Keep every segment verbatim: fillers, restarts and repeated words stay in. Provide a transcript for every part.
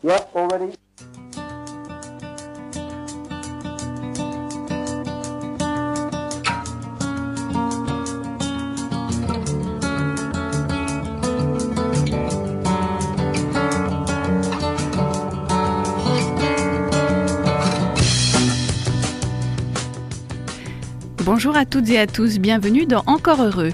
Yeah, already. Bonjour à toutes et à tous, bienvenue dans Encore heureux.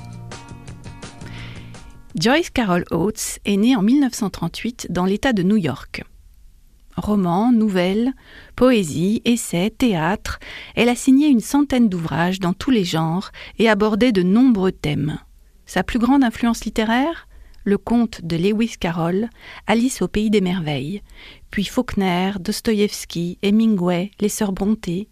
Joyce Carol Oates est née en mille neuf cent trente-huit dans l'État de New York. Romans, nouvelles, poésie, essais, théâtre, elle a signé une centaine d'ouvrages dans tous les genres et abordé de nombreux thèmes. Sa plus grande influence littéraire ? Le conte de Lewis Carroll, Alice au pays des merveilles, puis Faulkner, Dostoïevski, Hemingway, les sœurs Brontë.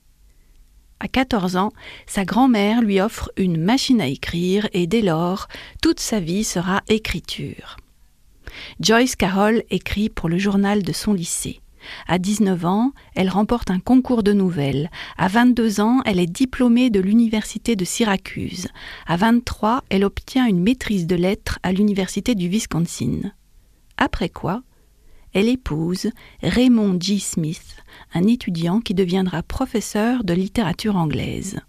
À quatorze ans, sa grand-mère lui offre une machine à écrire et dès lors, toute sa vie sera écriture. Joyce Carol écrit pour le journal de son lycée. À dix-neuf ans, elle remporte un concours de nouvelles. À vingt-deux ans, elle est diplômée de l'université de Syracuse. À vingt-trois, elle obtient une maîtrise de lettres à l'université du Wisconsin. Après quoi, elle épouse Raymond G. Smith, un étudiant qui deviendra professeur de littérature anglaise.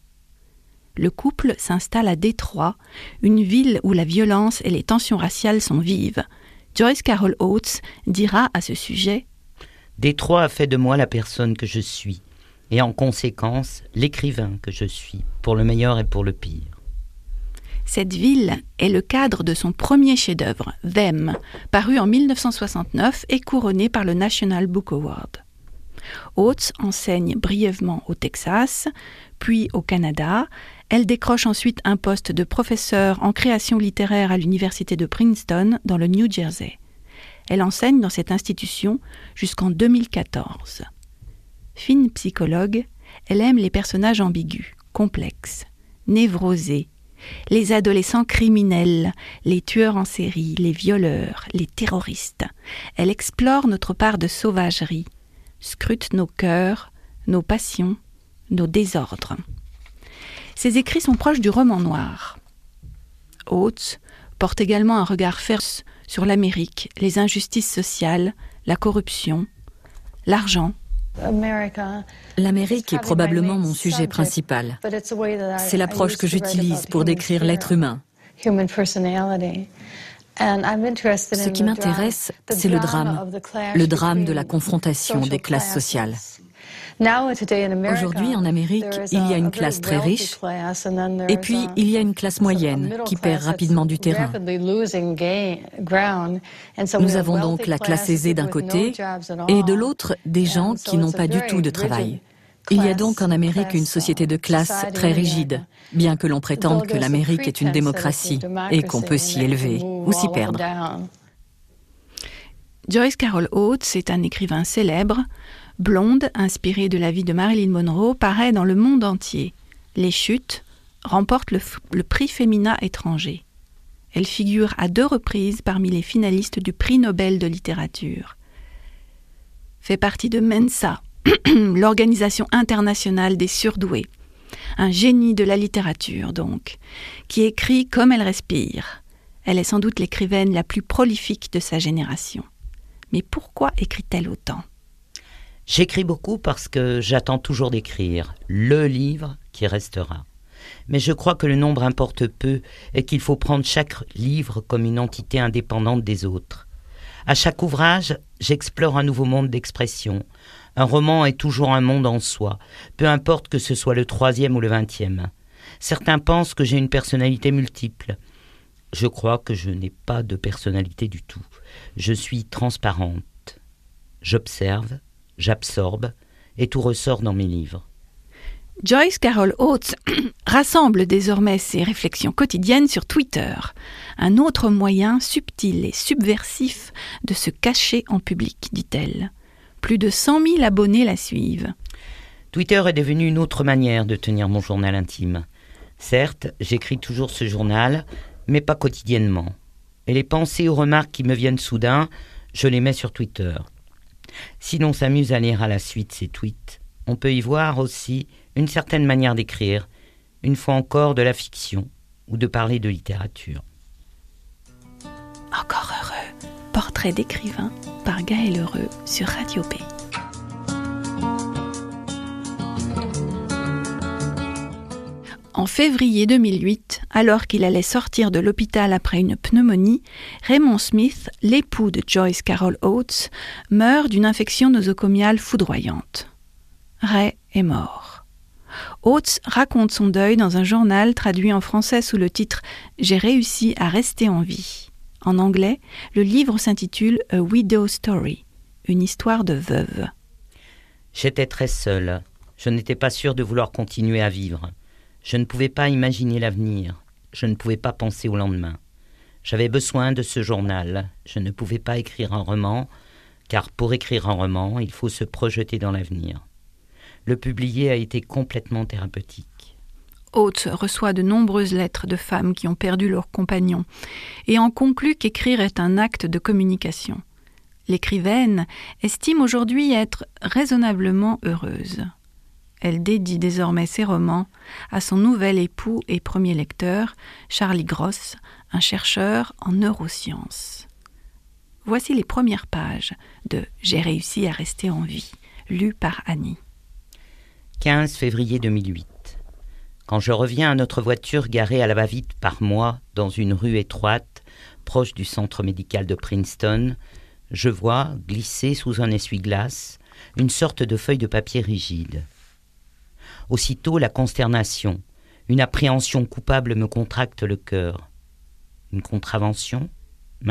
Le couple s'installe à Détroit, une ville où la violence et les tensions raciales sont vives. Joyce Carol Oates dira à ce sujet « Détroit a fait de moi la personne que je suis, et en conséquence, l'écrivain que je suis, pour le meilleur et pour le pire. » Cette ville est le cadre de son premier chef-d'œuvre, Them, paru en mille neuf cent soixante-neuf et couronné par le National Book Award. Oates enseigne brièvement au Texas, puis au Canada. Elle décroche ensuite un poste de professeur en création littéraire à l'université de Princeton, dans le New Jersey. Elle enseigne dans cette institution jusqu'en deux mille quatorze. Fine psychologue, elle aime les personnages ambigus, complexes, névrosés, les adolescents criminels, les tueurs en série, les violeurs, les terroristes. Elle explore notre part de sauvagerie, scrute nos cœurs, nos passions, nos désordres. Ses écrits sont proches du roman noir. Oates porte également un regard féroce sur l'Amérique, les injustices sociales, la corruption, l'argent. L'Amérique est probablement mon sujet principal. C'est l'approche que j'utilise pour décrire l'être humain. Ce qui m'intéresse, c'est le drame, le drame de la confrontation des classes sociales. Aujourd'hui, en Amérique, il y a une classe très riche et puis il y a une classe moyenne qui perd rapidement du terrain. Nous avons donc la classe aisée d'un côté et de l'autre des gens qui n'ont pas du tout de travail. Il y a donc en Amérique une société de classe très rigide, bien que l'on prétende que l'Amérique est une démocratie et qu'on peut s'y élever ou s'y perdre. Joyce Carol Oates est un écrivain célèbre. Blonde, inspirée de la vie de Marilyn Monroe, paraît dans le monde entier. Les Chutes remporte le, f- le prix Femina étranger. Elle figure à deux reprises parmi les finalistes du prix Nobel de littérature. Fait partie de Mensa, l'organisation internationale des surdoués. Un génie de la littérature, donc, qui écrit comme elle respire. Elle est sans doute l'écrivaine la plus prolifique de sa génération. Mais pourquoi écrit-elle autant ? J'écris beaucoup parce que j'attends toujours d'écrire le livre qui restera. Mais je crois que le nombre importe peu et qu'il faut prendre chaque livre comme une entité indépendante des autres. À chaque ouvrage, j'explore un nouveau monde d'expression. Un roman est toujours un monde en soi, peu importe que ce soit le troisième ou le vingtième. Certains pensent que j'ai une personnalité multiple. Je crois que je n'ai pas de personnalité du tout. Je suis transparente. J'observe, j'absorbe, et tout ressort dans mes livres. Joyce Carol Oates rassemble désormais ses réflexions quotidiennes sur Twitter, un autre moyen subtil et subversif de se cacher en public, dit-elle. Plus de cent mille abonnés la suivent. Twitter est devenu une autre manière de tenir mon journal intime. Certes, j'écris toujours ce journal, mais pas quotidiennement. Et les pensées ou remarques qui me viennent soudain, je les mets sur Twitter. Si l'on s'amuse à lire à la suite ces tweets, on peut y voir aussi une certaine manière d'écrire, une fois encore de la fiction ou de parler de littérature. Encore heureux, portrait d'écrivain par Gaël Heureux sur Radio B. En février deux mille huit, alors qu'il allait sortir de l'hôpital après une pneumonie, Raymond Smith, l'époux de Joyce Carol Oates, meurt d'une infection nosocomiale foudroyante. Ray est mort. Oates raconte son deuil dans un journal traduit en français sous le titre « J'ai réussi à rester en vie ». En anglais, le livre s'intitule « A Widow Story », une histoire de veuve. J'étais très seule. Je n'étais pas sûre de vouloir continuer à vivre. Je ne pouvais pas imaginer l'avenir. Je ne pouvais pas penser au lendemain. J'avais besoin de ce journal. Je ne pouvais pas écrire un roman, car pour écrire un roman, il faut se projeter dans l'avenir. Le publier a été complètement thérapeutique. Oates reçoit de nombreuses lettres de femmes qui ont perdu leur compagnon et en conclut qu'écrire est un acte de communication. L'écrivaine estime aujourd'hui être raisonnablement heureuse. Elle dédie désormais ses romans à son nouvel époux et premier lecteur, Charlie Gross, un chercheur en neurosciences. Voici les premières pages de « J'ai réussi à rester en vie », lues par Annie. quinze février deux mille huit. Quand je reviens à notre voiture garée à la va-vite par moi dans une rue étroite, proche du centre médical de Princeton, je vois, glisser sous un essuie-glace, une sorte de feuille de papier rigide. Aussitôt la consternation, une appréhension coupable me contracte le cœur. Une contravention, maintenant ?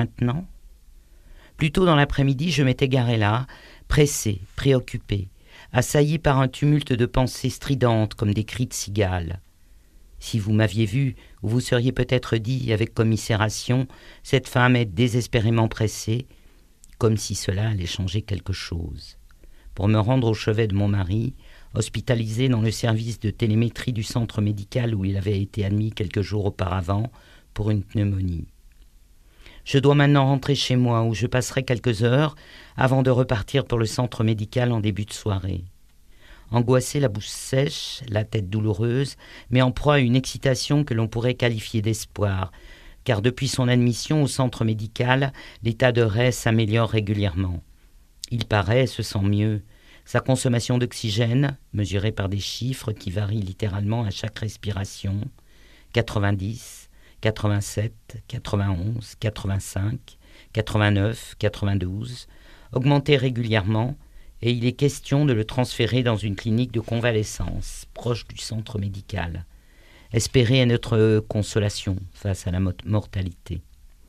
Plus tôt dans l'après-midi, je m'étais garé là, pressé, préoccupé, assailli par un tumulte de pensées stridentes comme des cris de cigales. Si vous m'aviez vu, vous vous seriez peut-être dit avec commisération, cette femme est désespérément pressée, comme si cela allait changer quelque chose. Pour me rendre au chevet de mon mari, hospitalisé dans le service de télémétrie du centre médical où il avait été admis quelques jours auparavant pour une pneumonie. Je dois maintenant rentrer chez moi où je passerai quelques heures avant de repartir pour le centre médical en début de soirée. Angoissé, la bouche sèche, la tête douloureuse, mais en proie à une excitation que l'on pourrait qualifier d'espoir, car depuis son admission au centre médical, l'état de Ray s'améliore régulièrement. Il paraît, se sent mieux. Sa consommation d'oxygène, mesurée par des chiffres qui varient littéralement à chaque respiration, quatre-vingt-dix, quatre-vingt-sept, quatre-vingt-onze, quatre-vingt-cinq, quatre-vingt-neuf, quatre-vingt-douze, augmentait régulièrement et il est question de le transférer dans une clinique de convalescence proche du centre médical. Espérer est notre consolation face à la mortalité.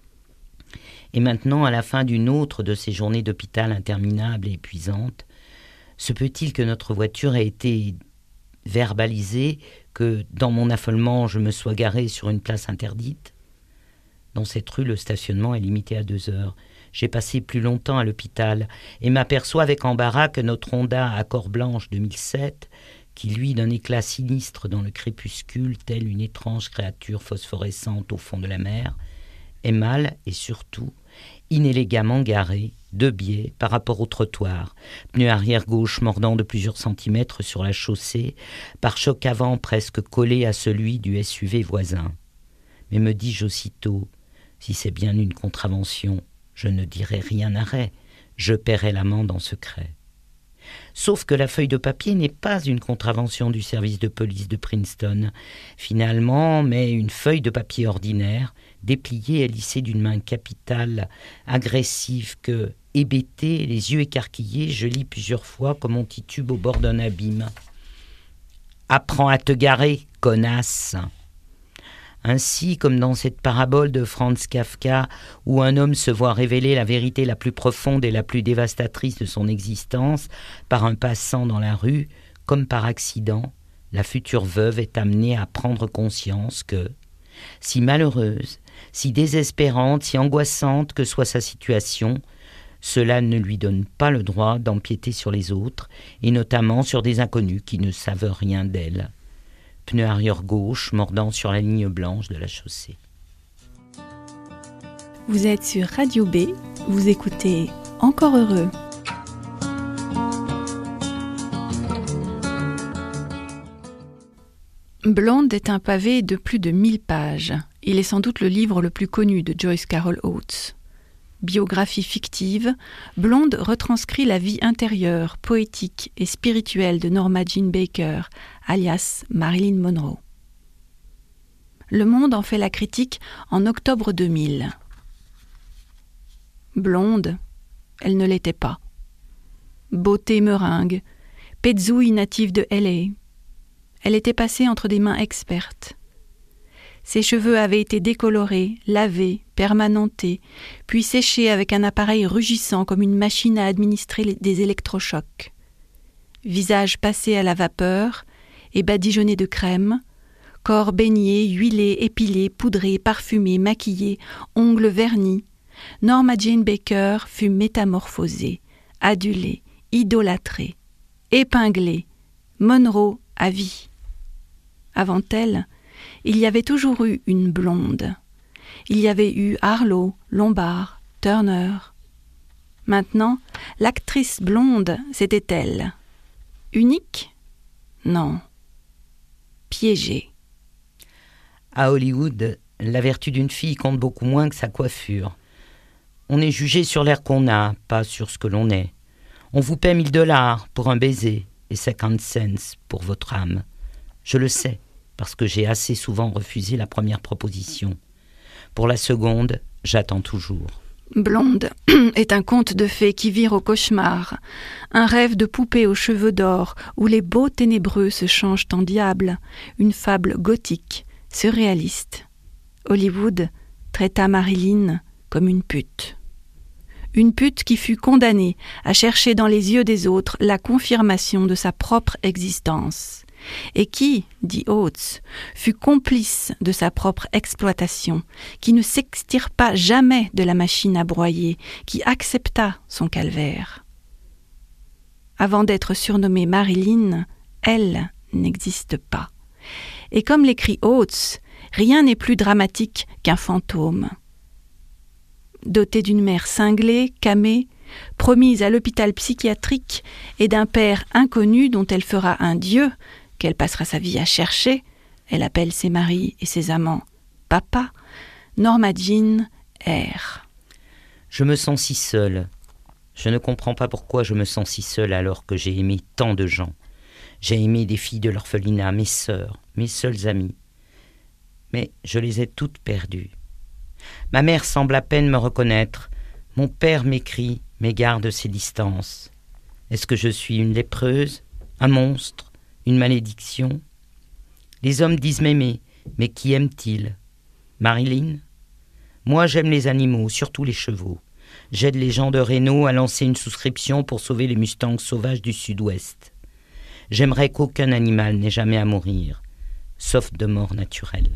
Et maintenant, à la fin d'une autre de ces journées d'hôpital interminables et épuisantes, se peut-il que notre voiture ait été verbalisée, que dans mon affolement je me sois garé sur une place interdite ? Dans cette rue, le stationnement est limité à deux heures. J'ai passé plus longtemps à l'hôpital et m'aperçois avec embarras que notre Honda Accord Blanche deux mille sept, qui luit d'un éclat sinistre dans le crépuscule, telle une étrange créature phosphorescente au fond de la mer, est mal et surtout inélégamment garé, de biais par rapport au trottoir, pneu arrière gauche mordant de plusieurs centimètres sur la chaussée, pare-choc avant presque collé à celui du S U V voisin. Mais me dis-je aussitôt, si c'est bien une contravention, je ne dirai rien à Ray, je paierai l'amende en secret. Sauf que la feuille de papier n'est pas une contravention du service de police de Princeton, finalement, mais une feuille de papier ordinaire, dépliée et lissée d'une main capitale, agressive que, hébété, les yeux écarquillés, je lis plusieurs fois comme on titube au bord d'un abîme. « Apprends à te garer, connasse !» Ainsi, comme dans cette parabole de Franz Kafka, où un homme se voit révéler la vérité la plus profonde et la plus dévastatrice de son existence par un passant dans la rue, comme par accident, la future veuve est amenée à prendre conscience que, si malheureuse, si désespérante, si angoissante que soit sa situation, cela ne lui donne pas le droit d'empiéter sur les autres, et notamment sur des inconnus qui ne savent rien d'elle. Pneu arrière gauche mordant sur la ligne blanche de la chaussée. Vous êtes sur Radio B, vous écoutez Encore heureux. Blonde est un pavé de plus de mille pages. Il est sans doute le livre le plus connu de Joyce Carol Oates. Biographie fictive, Blonde retranscrit la vie intérieure, poétique et spirituelle de Norma Jean Baker, alias Marilyn Monroe. Le Monde en fait la critique en octobre deux mille. Blonde, elle ne l'était pas. Beauté meringue, pezzouille native de L A. Elle était passée entre des mains expertes. Ses cheveux avaient été décolorés, lavés, permanentés, puis séchés avec un appareil rugissant comme une machine à administrer des électrochocs. Visage passé à la vapeur et badigeonné de crème, corps baigné, huilé, épilé, poudré, parfumé, maquillé, ongles vernis, Norma Jean Baker fut métamorphosée, adulée, idolâtrée, épinglée, Monroe à vie. Avant elle, il y avait toujours eu une blonde. Il y avait eu Harlow, Lombard, Turner. Maintenant, l'actrice blonde, c'était elle. Unique ? Non. Piégée. À Hollywood, la vertu d'une fille compte beaucoup moins que sa coiffure. On est jugé sur l'air qu'on a, pas sur ce que l'on est. On vous paie mille dollars pour un baiser et cinquante cents pour votre âme. Je le sais, parce que j'ai assez souvent refusé la première proposition. Pour la seconde, j'attends toujours. Blonde est un conte de fées qui vire au cauchemar, un rêve de poupée aux cheveux d'or où les beaux ténébreux se changent en diables, une fable gothique, surréaliste. Hollywood traita Marilyn comme une pute. Une pute qui fut condamnée à chercher dans les yeux des autres la confirmation de sa propre existence, et qui, dit Oates, fut complice de sa propre exploitation, qui ne s'extirpa jamais de la machine à broyer, qui accepta son calvaire. Avant d'être surnommée Marilyn, elle n'existe pas. Et comme l'écrit Oates, rien n'est plus dramatique qu'un fantôme. Dotée d'une mère cinglée, camée, promise à l'hôpital psychiatrique et d'un père inconnu dont elle fera un dieu, qu'elle passera sa vie à chercher, elle appelle ses maris et ses amants « papa », Norma Jean erre. Je me sens si seule. Je ne comprends pas pourquoi je me sens si seule alors que j'ai aimé tant de gens. J'ai aimé des filles de l'orphelinat, mes sœurs, mes seules amies. Mais je les ai toutes perdues. Ma mère semble à peine me reconnaître. Mon père m'écrit, mais garde ses distances. Est-ce que je suis une lépreuse, un monstre, une malédiction ? Les hommes disent m'aimer, mais qui aiment-ils ? Marilyn ? Moi, j'aime les animaux, surtout les chevaux. J'aide les gens de Reno à lancer une souscription pour sauver les mustangs sauvages du sud-ouest. J'aimerais qu'aucun animal n'ait jamais à mourir, sauf de mort naturelle.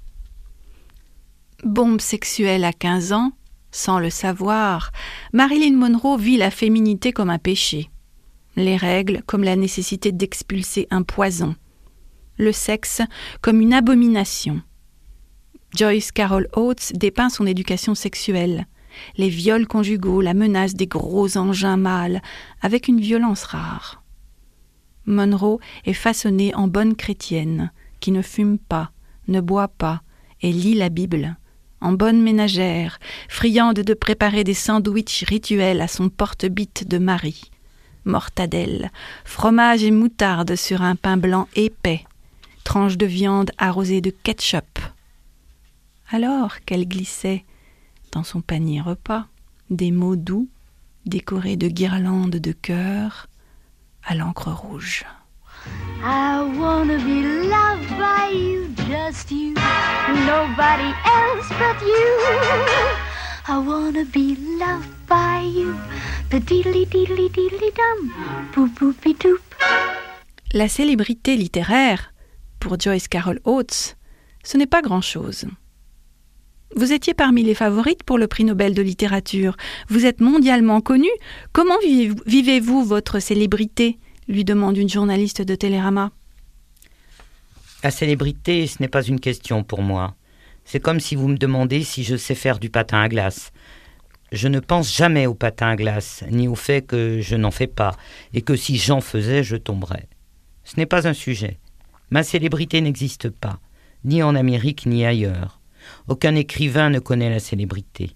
Bombe sexuelle à quinze ans, sans le savoir, Marilyn Monroe vit la féminité comme un péché. Les règles comme la nécessité d'expulser un poison. Le sexe comme une abomination. Joyce Carol Oates dépeint son éducation sexuelle, les viols conjugaux, la menace des gros engins mâles, avec une violence rare. Monroe est façonnée en bonne chrétienne, qui ne fume pas, ne boit pas et lit la Bible. En bonne ménagère, friande de préparer des sandwichs rituels à son porte-bite de mari. Mortadelle, fromage et moutarde sur un pain blanc épais, tranches de viande arrosées de ketchup. Alors qu'elle glissait dans son panier repas des mots doux, décorés de guirlandes de cœur à l'encre rouge. I wanna be loved by you, just you, nobody else but you. I wanna be loved by you, the diddly diddly diddly dum, boop boopy doop. La célébrité littéraire, pour Joyce Carol Oates, ce n'est pas grand-chose. Vous étiez parmi les favorites pour le prix Nobel de littérature. Vous êtes mondialement connue. Comment vivez-vous votre célébrité ? Lui demande une journaliste de Télérama. La célébrité, ce n'est pas une question pour moi. C'est comme si vous me demandez si je sais faire du patin à glace. Je ne pense jamais au patin à glace, ni au fait que je n'en fais pas, et que si j'en faisais, je tomberais. Ce n'est pas un sujet. Ma célébrité n'existe pas, ni en Amérique, ni ailleurs. Aucun écrivain ne connaît la célébrité.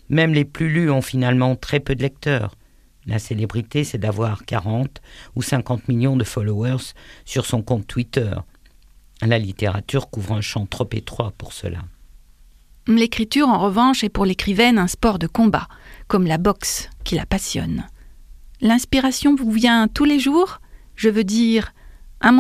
Même les plus lus ont finalement très peu de lecteurs. La célébrité, c'est d'avoir quarante ou cinquante millions de followers sur son compte Twitter. La littérature couvre un champ trop étroit pour cela. L'écriture, en revanche, est pour l'écrivaine un sport de combat, comme la boxe qui la passionne. L'inspiration vous vient tous les jours ? Je veux dire, immanquablement ?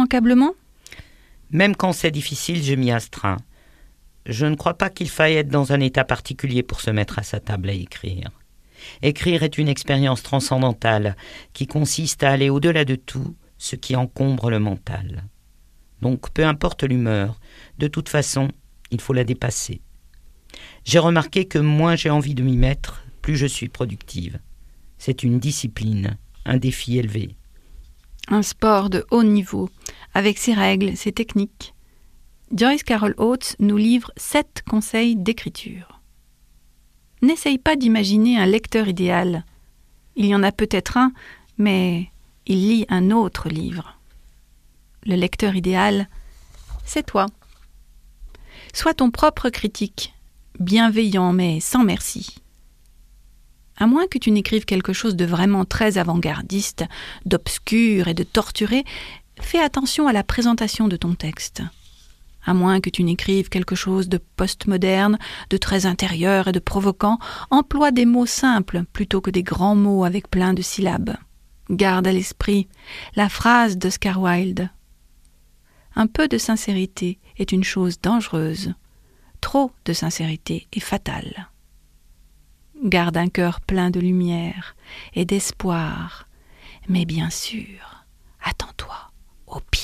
Même quand c'est difficile, je m'y astreins. Je ne crois pas qu'il faille être dans un état particulier pour se mettre à sa table à écrire. Écrire est une expérience transcendantale qui consiste à aller au-delà de tout ce qui encombre le mental. Donc, peu importe l'humeur, de toute façon, il faut la dépasser. J'ai remarqué que moins j'ai envie de m'y mettre, plus je suis productive. C'est une discipline, un défi élevé. Un sport de haut niveau, avec ses règles, ses techniques. Joyce Carol Oates nous livre sept conseils d'écriture. N'essaye pas d'imaginer un lecteur idéal. Il y en a peut-être un, mais il lit un autre livre. Le lecteur idéal, c'est toi. Sois ton propre critique, bienveillant mais sans merci. À moins que tu n'écrives quelque chose de vraiment très avant-gardiste, d'obscur et de torturé, fais attention à la présentation de ton texte. À moins que tu n'écrives quelque chose de postmoderne, de très intérieur et de provoquant, emploie des mots simples plutôt que des grands mots avec plein de syllabes. Garde à l'esprit la phrase d'Oscar Wilde. Un peu de sincérité est une chose dangereuse. Trop de sincérité est fatale. Garde un cœur plein de lumière et d'espoir, mais bien sûr, attends-toi au pire.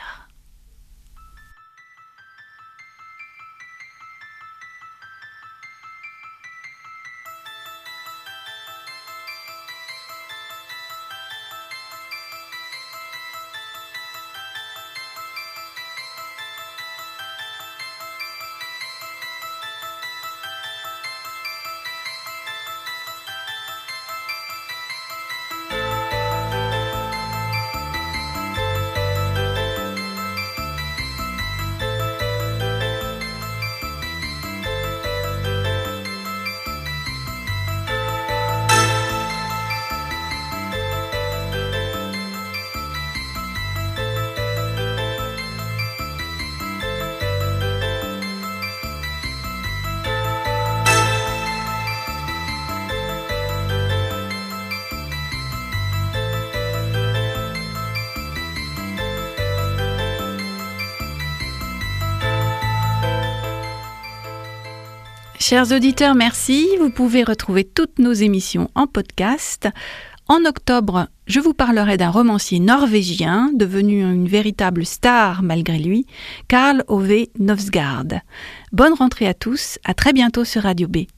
Chers auditeurs, merci. Vous pouvez retrouver toutes nos émissions en podcast. En octobre, je vous parlerai d'un romancier norvégien devenu une véritable star malgré lui, Karl Ove Knausgaard. Bonne rentrée à tous, à très bientôt sur Radio B.